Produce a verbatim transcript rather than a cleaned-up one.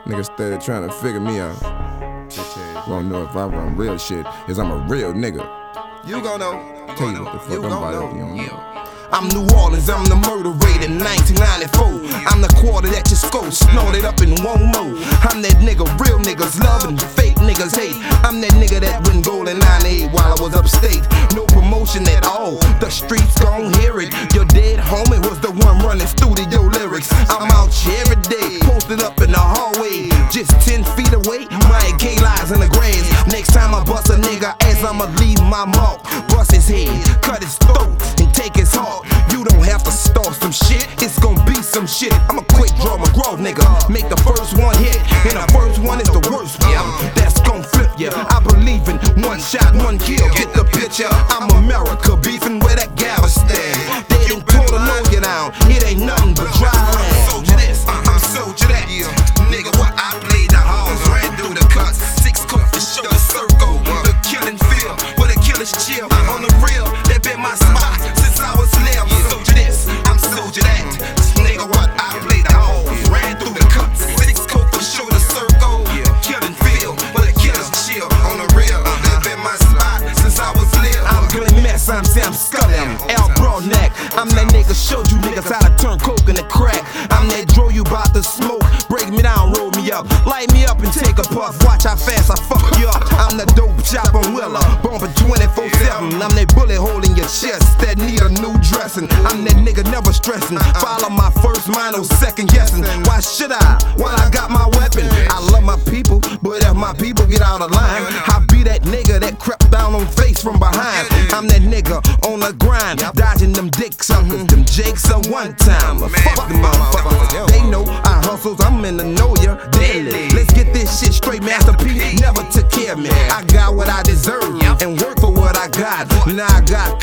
Niggas started trying to figure me out. Won't know if I run real shit, is I'm a real nigga. You gon' know. Tell you what the fuck I'm about to do. I'm New Orleans, I'm the murder rate in nineteen ninety-four. I'm the quarter that your skull snorted up in one more. I'm that nigga, real niggas loving, fake niggas hate. I'm that nigga that went gold in ninety-eight while I was upstate. No promotion at all, the streets gon' hear it. Your dead homie was the one running studio lyrics. I'm out here every day, posted up in the hallway, just ten feet away. My K lies in the grass. Next time I bust a nigga ass, I'ma leave my mark. Bust his head, cut his throat, and take his heart. You don't have to start some shit, it's gon' be some shit. I'm a quick draw McGraw nigga, make the first one hit, and the first one is the worst one. That's gon' flip ya. I believe in one shot, one kill. Get the picture? I'm America, beefing with that Galveston. They done pull the know you down, it ain't nothing but dry land. Soldier this, I'm soldier that. Nigga, what I played the halls, ran through the cuts. Six cook to show the circle, the killing field, where the killers chill. On the real, they been my spot since I was little. Soldier this, I'm soldier that. Nigga, what I played the halls, ran through the cuts. Six cook to show the circle, the killing field, where the killers chill. On the real, they been my spot since I was little. I'm Glenn Mess, I'm Sam Scully, I'm Al Broadneck. I'm that nigga showed you niggas how to turn coke into crack. I'm that draw you bout to smoke, break me down, roll me up, light me up and take a puff. Watch how fast I fuck you up. I'm the dope chopper willer, bumping twenty-four seven. I'm that bullet hole in your chest that need a new dressing. I'm that nigga never stressing. Follow my first mind, no second guessing. Why should I? When I got my weapon. I love my people, but if my people get out of line, I be that nigga that crept down on face from behind. I'm that nigga on the grind, dodging them dick suckers, them jakes a one time. Fuck them motherfuckers. They know I hustles, I'm in the know ya daily. Let's get this shit straight, Master P never took care of me. I got what I deserve and work for what I got. Now I got